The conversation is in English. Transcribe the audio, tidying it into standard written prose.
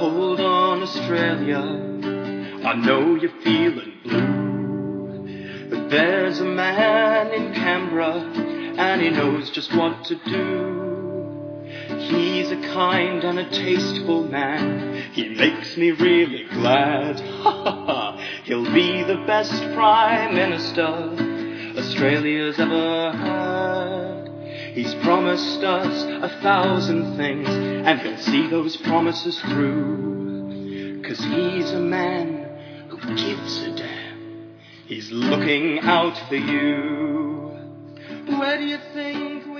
Hold on, Australia, I know you're feeling blue, but there's a man in Canberra, and he knows just what to do. He's a kind and a tasteful man, he makes me really glad. He'll be the best Prime Minister Australia's ever had. He's promised us 1,000 things, and he'll see those promises through. 'Cause he's a man who gives a damn. He's looking out for you. Where do you think